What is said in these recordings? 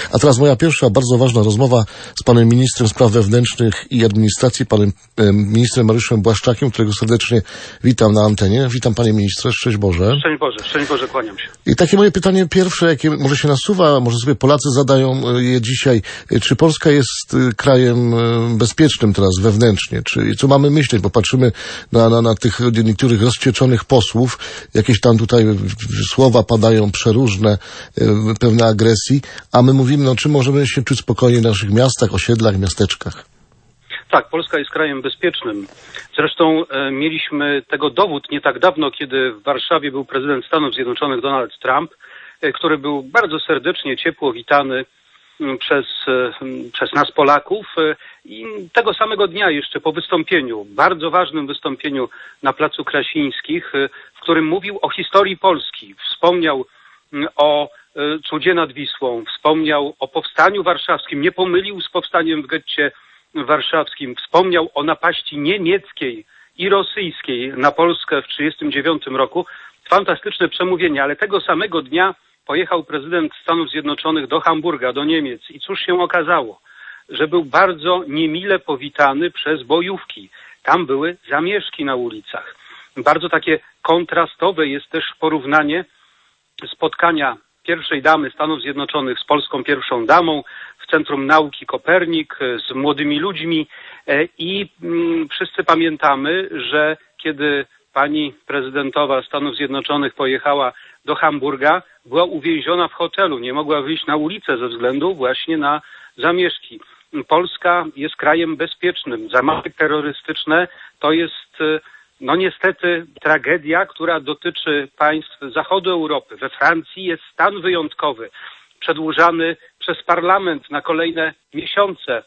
A teraz moja pierwsza, bardzo ważna rozmowa z panem ministrem spraw wewnętrznych i administracji, panem ministrem Mariuszem Błaszczakiem, którego serdecznie witam na antenie. Witam panie ministrze, szczęść Boże. Szczęść Boże, kłaniam się. I takie moje pytanie pierwsze, jakie może się nasuwa, może sobie Polacy zadają je dzisiaj. Czy Polska jest krajem bezpiecznym teraz wewnętrznie? Co mamy myśleć? Bo patrzymy na tych niektórych rozwścieczonych posłów, jakieś tam tutaj słowa padają przeróżne, pewne agresji, a my mówimy, czy możemy się czuć spokojnie w naszych miastach, osiedlach, miasteczkach? Tak, Polska jest krajem bezpiecznym. Zresztą mieliśmy tego dowód nie tak dawno, kiedy w Warszawie był prezydent Stanów Zjednoczonych Donald Trump, który był bardzo serdecznie, ciepło witany przez nas Polaków i tego samego dnia jeszcze po wystąpieniu, bardzo ważnym wystąpieniu na Placu Krasińskich, w którym mówił o historii Polski, wspomniał o cudzie nad Wisłą, wspomniał o powstaniu warszawskim, nie pomylił z powstaniem w getcie warszawskim, wspomniał o napaści niemieckiej i rosyjskiej na Polskę w 1939 roku. Fantastyczne przemówienie, ale tego samego dnia pojechał prezydent Stanów Zjednoczonych do Hamburga, do Niemiec i cóż się okazało, że był bardzo niemile powitany przez bojówki. Tam były zamieszki na ulicach. Bardzo takie kontrastowe jest też porównanie spotkania pierwszej damy Stanów Zjednoczonych z polską pierwszą damą w Centrum Nauki Kopernik z młodymi ludźmi i wszyscy pamiętamy, że kiedy pani prezydentowa Stanów Zjednoczonych pojechała do Hamburga, była uwięziona w hotelu, nie mogła wyjść na ulicę ze względu właśnie na zamieszki. Polska jest krajem bezpiecznym. Zamachy terrorystyczne to jest niestety tragedia, która dotyczy państw zachodu Europy. We Francji jest stan wyjątkowy, przedłużany przez parlament na kolejne miesiące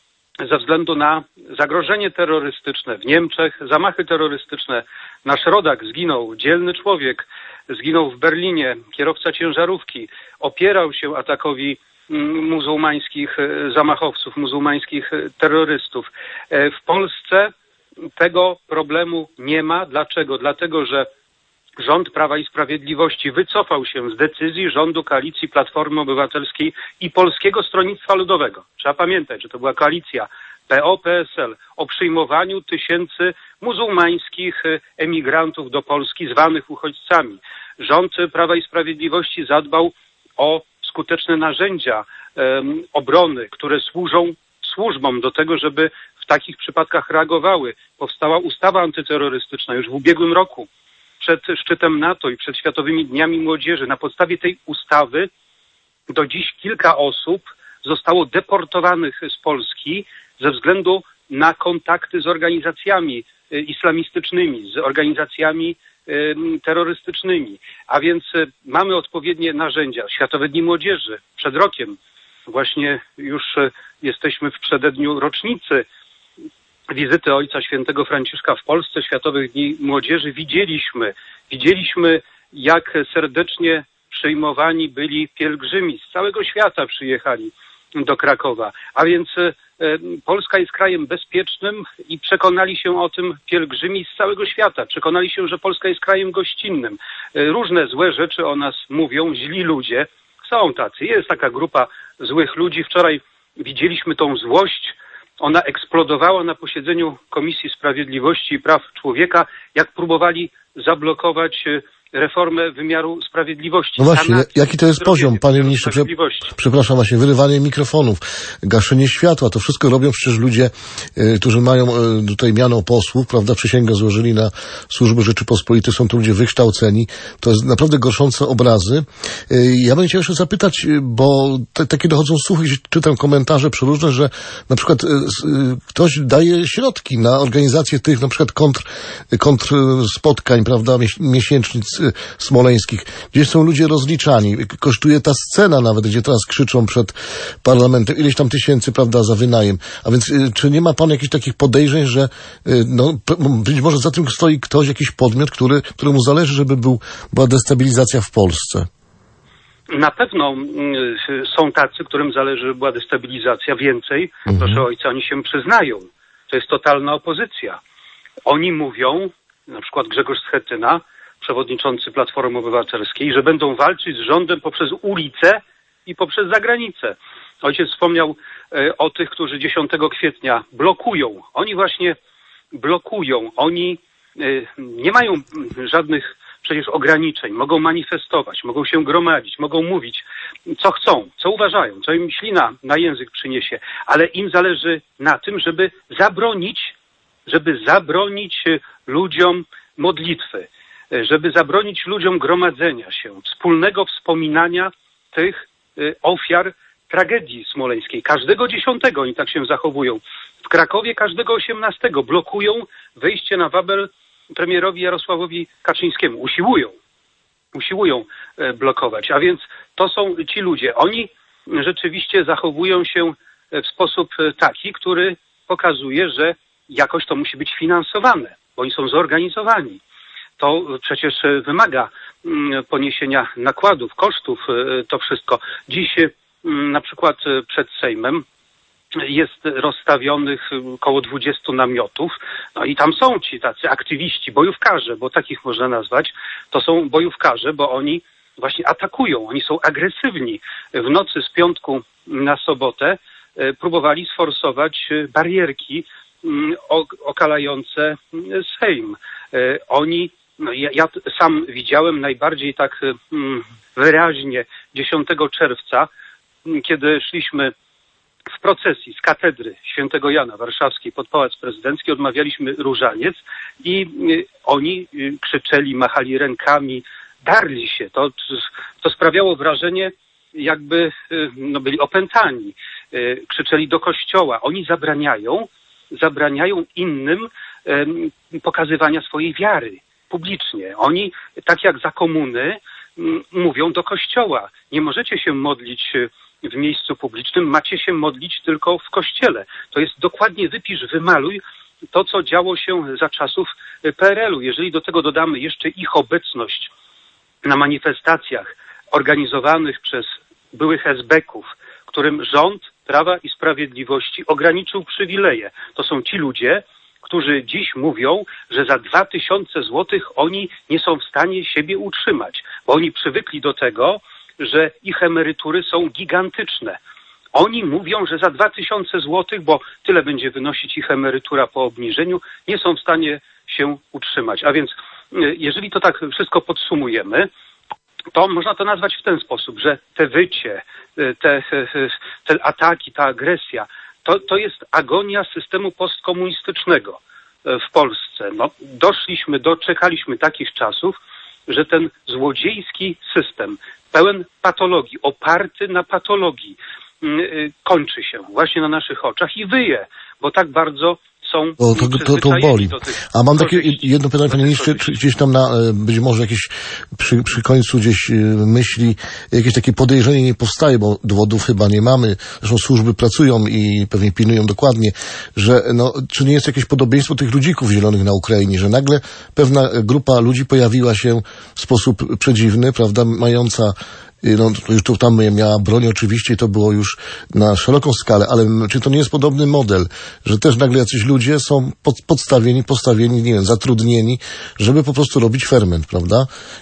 ze względu na zagrożenie terrorystyczne. W Niemczech zamachy terrorystyczne. Nasz rodak zginął, dzielny człowiek zginął w Berlinie, kierowca ciężarówki. Opierał się atakowi muzułmańskich zamachowców, muzułmańskich terrorystów. W Polsce tego problemu nie ma. Dlaczego? Dlatego, że rząd Prawa i Sprawiedliwości wycofał się z decyzji rządu koalicji Platformy Obywatelskiej i Polskiego Stronnictwa Ludowego. Trzeba pamiętać, że to była koalicja PO-PSL o przyjmowaniu tysięcy muzułmańskich emigrantów do Polski, zwanych uchodźcami. Rząd Prawa i Sprawiedliwości zadbał o skuteczne narzędzia obrony, które służą służbom do tego, żeby w takich przypadkach reagowały. Powstała ustawa antyterrorystyczna już w ubiegłym roku, przed szczytem NATO i przed Światowymi Dniami Młodzieży. Na podstawie tej ustawy do dziś kilka osób zostało deportowanych z Polski ze względu na kontakty z organizacjami islamistycznymi, z organizacjami terrorystycznymi. A więc mamy odpowiednie narzędzia. Światowe Dni Młodzieży przed rokiem. Właśnie już jesteśmy w przededniu rocznicy wizyty Ojca Świętego Franciszka w Polsce, Światowych Dni Młodzieży. Widzieliśmy, jak serdecznie przyjmowani byli pielgrzymi. Z całego świata przyjechali do Krakowa. A więc Polska jest krajem bezpiecznym i przekonali się o tym pielgrzymi z całego świata. Przekonali się, że Polska jest krajem gościnnym. Różne złe rzeczy o nas mówią, źli ludzie. Są tacy. Jest taka grupa złych ludzi. Wczoraj widzieliśmy tą złość. Ona eksplodowała na posiedzeniu Komisji Sprawiedliwości i Praw Człowieka, jak próbowali zablokować reformę wymiaru sprawiedliwości. No właśnie, jaki to jest poziom, panie ministrze? Przepraszam, właśnie, wyrywanie mikrofonów, gaszenie światła, to wszystko robią przecież ludzie, którzy mają tutaj miano posłów, prawda, przysięgę złożyli na służby Rzeczypospolitej, są to ludzie wykształceni. To jest naprawdę gorszące obrazy. Ja bym chciał jeszcze zapytać, bo takie dochodzą słuchy, czytam komentarze przeróżne, że na przykład ktoś daje środki na organizację tych na przykład kontr spotkań, prawda, miesięcznic smoleńskich, gdzie są ludzie rozliczani. Kosztuje ta scena nawet, gdzie teraz krzyczą przed parlamentem ileś tam tysięcy, prawda, za wynajem. A więc czy nie ma pan jakichś takich podejrzeń, że być może za tym stoi ktoś, jakiś podmiot, któremu zależy, żeby była destabilizacja w Polsce? Na pewno są tacy, którym zależy, żeby była destabilizacja. Więcej, proszę ojca, oni się przyznają. To jest totalna opozycja. Oni mówią, na przykład Grzegorz Schetyna, przewodniczący Platformy Obywatelskiej, że będą walczyć z rządem poprzez ulicę i poprzez zagranicę. Ojciec wspomniał o tych, którzy 10 kwietnia blokują. Oni właśnie blokują. Oni nie mają żadnych przecież ograniczeń. Mogą manifestować, mogą się gromadzić, mogą mówić, co chcą, co uważają, co im ślina na język przyniesie. Ale im zależy na tym, żeby zabronić ludziom modlitwy, żeby zabronić ludziom gromadzenia się, wspólnego wspominania tych ofiar tragedii smoleńskiej. Każdego 10 oni tak się zachowują. W Krakowie każdego 18 blokują wejście na Wawel premierowi Jarosławowi Kaczyńskiemu. Usiłują blokować. A więc to są ci ludzie. Oni rzeczywiście zachowują się w sposób taki, który pokazuje, że jakoś to musi być finansowane, bo oni są zorganizowani. To przecież wymaga poniesienia nakładów, kosztów, to wszystko. Dziś na przykład przed Sejmem jest rozstawionych około 20 namiotów, no i tam są ci tacy aktywiści, bojówkarze, bo takich można nazwać. To są bojówkarze, bo oni właśnie atakują, oni są agresywni. W nocy z piątku na sobotę próbowali sforsować barierki okalające Sejm. Oni, no ja sam widziałem najbardziej tak wyraźnie 10 czerwca, kiedy szliśmy w procesji z katedry świętego Jana Warszawskiej pod Pałac Prezydencki, odmawialiśmy różaniec i oni krzyczeli, machali rękami, darli się. To sprawiało wrażenie, jakby byli opętani. Krzyczeli do kościoła. Oni zabraniają innym pokazywania swojej wiary publicznie. Oni, tak jak za komuny, mówią do kościoła. Nie możecie się modlić w miejscu publicznym, macie się modlić tylko w kościele. To jest dokładnie wypisz, wymaluj to, co działo się za czasów PRL-u. Jeżeli do tego dodamy jeszcze ich obecność na manifestacjach organizowanych przez byłych esbeków, którym rząd Prawa i Sprawiedliwości ograniczył przywileje. To są ci ludzie, którzy dziś mówią, że za 2000 złotych oni nie są w stanie siebie utrzymać, bo oni przywykli do tego, że ich emerytury są gigantyczne. Oni mówią, że za 2000 złotych, bo tyle będzie wynosić ich emerytura po obniżeniu, nie są w stanie się utrzymać. A więc jeżeli to tak wszystko podsumujemy, to można to nazwać w ten sposób, że te wycie, te ataki, ta agresja, to jest agonia systemu postkomunistycznego w Polsce. No, doczekaliśmy takich czasów, że ten złodziejski system, pełen patologii, oparty na patologii, kończy się właśnie na naszych oczach i wyje, bo tak bardzo są to boli. A mam takie jedno pytanie, panie ministrze, czy gdzieś tam być może jakieś przy końcu gdzieś myśli, jakieś takie podejrzenie nie powstaje, bo dowodów chyba nie mamy, zresztą służby pracują i pewnie pilnują dokładnie, że czy nie jest jakieś podobieństwo tych ludzików zielonych na Ukrainie, że nagle pewna grupa ludzi pojawiła się w sposób przedziwny, prawda, mająca już to tam miała broń oczywiście i to było już na szeroką skalę, ale czy to nie jest podobny model, że też nagle jacyś ludzie są postawieni, nie wiem, zatrudnieni, żeby po prostu robić ferment, prawda?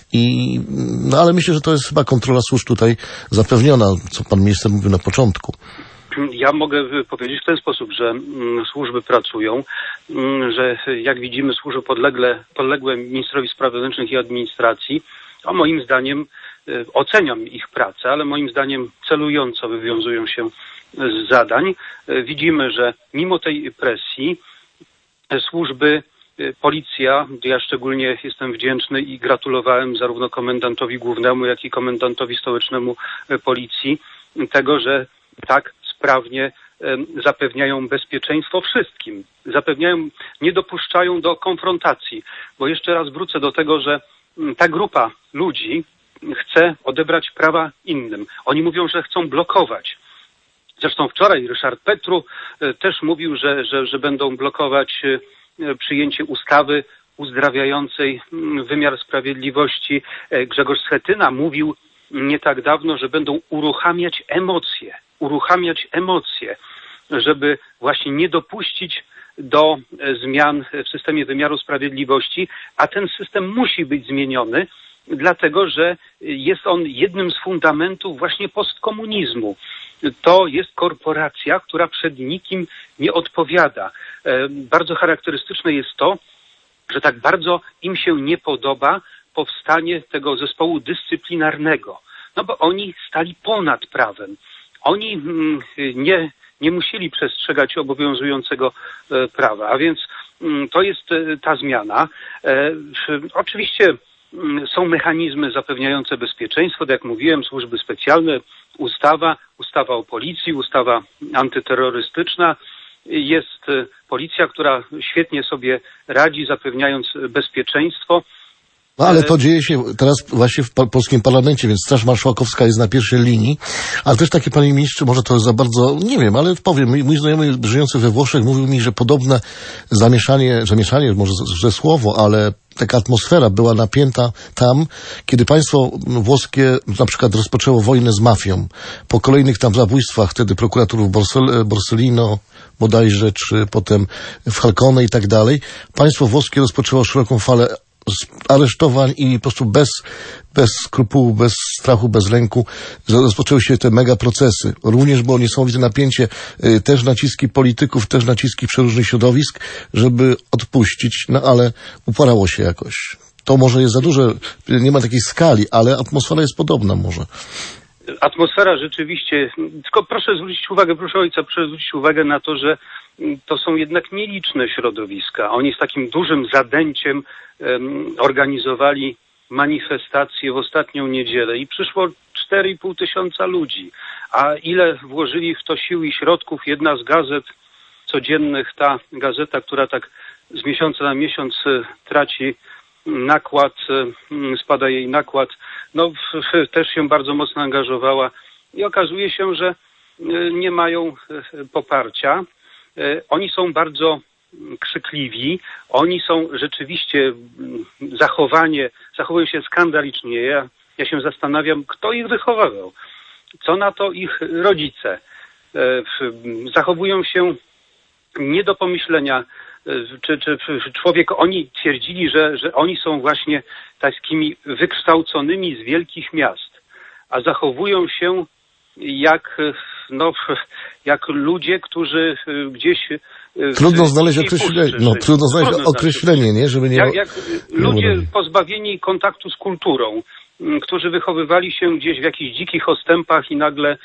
Ale myślę, że to jest chyba kontrola służb tutaj zapewniona, co pan minister mówił na początku. Ja mogę powiedzieć w ten sposób, że służby pracują, że jak widzimy służby podległe ministrowi spraw wewnętrznych i administracji, a moim zdaniem oceniam ich pracę, ale moim zdaniem celująco wywiązują się z zadań. Widzimy, że mimo tej presji służby, policja, ja szczególnie jestem wdzięczny i gratulowałem zarówno komendantowi głównemu, jak i komendantowi stołecznemu policji tego, że tak sprawnie zapewniają bezpieczeństwo wszystkim. Nie dopuszczają do konfrontacji, bo jeszcze raz wrócę do tego, że ta grupa ludzi chce odebrać prawa innym. Oni mówią, że chcą blokować. Zresztą wczoraj Ryszard Petru też mówił, że będą blokować przyjęcie ustawy uzdrawiającej wymiar sprawiedliwości. Grzegorz Schetyna mówił nie tak dawno, że będą uruchamiać emocje, żeby właśnie nie dopuścić do zmian w systemie wymiaru sprawiedliwości, a ten system musi być zmieniony, dlatego że jest on jednym z fundamentów właśnie postkomunizmu. To jest korporacja, która przed nikim nie odpowiada. Bardzo charakterystyczne jest to, że tak bardzo im się nie podoba powstanie tego zespołu dyscyplinarnego. No bo oni stali ponad prawem. Oni nie musieli przestrzegać obowiązującego prawa, a więc to jest ta zmiana. Oczywiście są mechanizmy zapewniające bezpieczeństwo, tak jak mówiłem, służby specjalne, ustawa o policji, ustawa antyterrorystyczna. Jest policja, która świetnie sobie radzi, zapewniając bezpieczeństwo. No ale to dzieje się teraz właśnie w polskim parlamencie, więc Straż Marszałkowska jest na pierwszej linii, ale też takie, panie ministrze, może to jest za bardzo, nie wiem, ale powiem, mój znajomy żyjący we Włoszech mówił mi, że podobne zamieszanie, może ze słowo, ale taka atmosfera była napięta tam, kiedy państwo włoskie na przykład rozpoczęło wojnę z mafią. Po kolejnych tam zabójstwach wtedy prokuratorów Borsellino bodajże, czy potem w Falcone i tak dalej, państwo włoskie rozpoczęło szeroką falę aresztowań i po prostu bez skrupułów, bez strachu, bez lęku rozpoczęły się te mega procesy. Również było niesamowite napięcie, też naciski polityków, też naciski przeróżnych środowisk, żeby odpuścić, no ale uparało się jakoś. To może jest za duże, nie ma takiej skali, ale atmosfera jest podobna może. Atmosfera rzeczywiście, tylko proszę zwrócić uwagę, proszę ojca, zwrócić uwagę na to, że to są jednak nieliczne środowiska. Oni z takim dużym zadęciem organizowali manifestacje w ostatnią niedzielę i przyszło 4,5 tysiąca ludzi. A ile włożyli w to sił i środków? Jedna z gazet codziennych, ta gazeta, która tak z miesiąca na miesiąc traci nakład, spada jej nakład, no też się bardzo mocno angażowała i okazuje się, że nie mają poparcia. Oni są bardzo krzykliwi, oni są rzeczywiście zachowują się skandalicznie. Ja się zastanawiam, kto ich wychowywał, co na to ich rodzice. Zachowują się nie do pomyślenia, oni twierdzili, że oni są właśnie takimi wykształconymi z wielkich miast, a zachowują się jak ludzie, którzy gdzieś... Trudno znaleźć określenie, nie? Żeby nie... Jak ludzie pozbawieni kontaktu z kulturą, którzy wychowywali się gdzieś w jakichś dzikich ostępach i nagle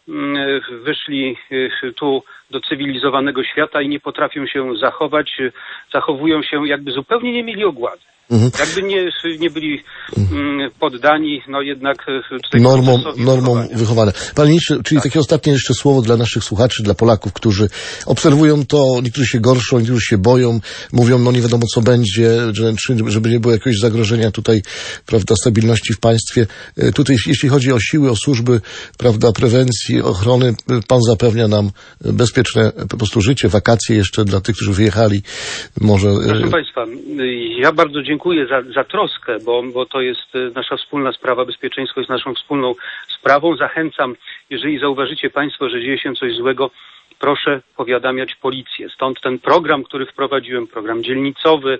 wyszli tu do cywilizowanego świata i nie potrafią się zachować, zachowują się jakby zupełnie nie mieli ogłady. Jakby nie byli poddani, no jednak tutaj normą wychowane. Panie ministrze, czyli takie ostatnie jeszcze słowo dla naszych słuchaczy, dla Polaków, którzy obserwują to, niektórzy się gorszą, niektórzy się boją, mówią, no nie wiadomo co będzie, żeby nie było jakiegoś zagrożenia tutaj, prawda, stabilności w państwie. Tutaj, jeśli chodzi o siły, o służby, prawda, prewencji, ochrony, pan zapewnia nam bezpieczne po prostu życie, wakacje jeszcze dla tych, którzy wyjechali. Może... Proszę państwa, ja bardzo dziękuję za troskę, bo to jest nasza wspólna sprawa. Bezpieczeństwo jest naszą wspólną sprawą. Zachęcam, jeżeli zauważycie państwo, że dzieje się coś złego, proszę powiadamiać policję. Stąd ten program, który wprowadziłem, program dzielnicowy,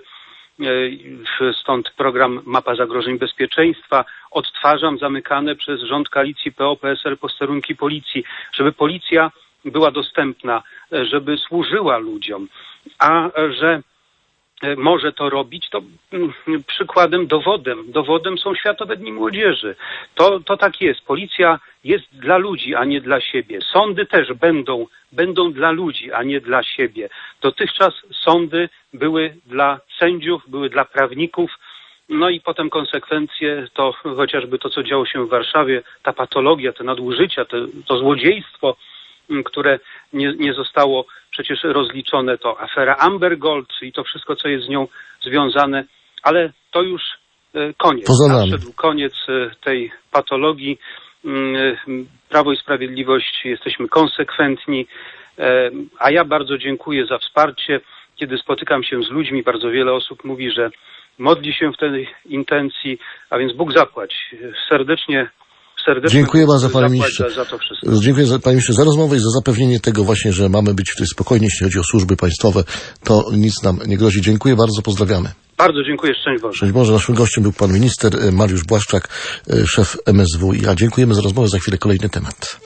stąd program Mapa Zagrożeń Bezpieczeństwa. Odtwarzam zamykane przez rząd koalicji PO-PSL posterunki policji, żeby policja była dostępna, żeby służyła ludziom, a że może to robić, to przykładem, dowodem są Światowe Dni Młodzieży. To tak jest. Policja jest dla ludzi, a nie dla siebie. Sądy też będą dla ludzi, a nie dla siebie. Dotychczas sądy były dla sędziów, były dla prawników, no i potem konsekwencje to chociażby to, co działo się w Warszawie, ta patologia, te nadużycia, to złodziejstwo, które nie zostało przecież rozliczone, to afera Amber Gold i to wszystko, co jest z nią związane, ale to już koniec. Nadszedł koniec tej patologii. Prawo i Sprawiedliwość jesteśmy konsekwentni, a ja bardzo dziękuję za wsparcie. Kiedy spotykam się z ludźmi, bardzo wiele osób mówi, że modli się w tej intencji, a więc Bóg zapłać. Serdecznie dziękuję bardzo, panie ministrze. Za to wszystko. Dziękuję, panie ministrze, za rozmowę i za zapewnienie tego właśnie, że mamy być tutaj spokojni, jeśli chodzi o służby państwowe. To nic nam nie grozi. Dziękuję bardzo, pozdrawiamy. Bardzo dziękuję, szczęść Boże. Szczęść Boże. Naszym gościem był pan minister Mariusz Błaszczak, szef MSWiA. Dziękujemy za rozmowę. Za chwilę kolejny temat.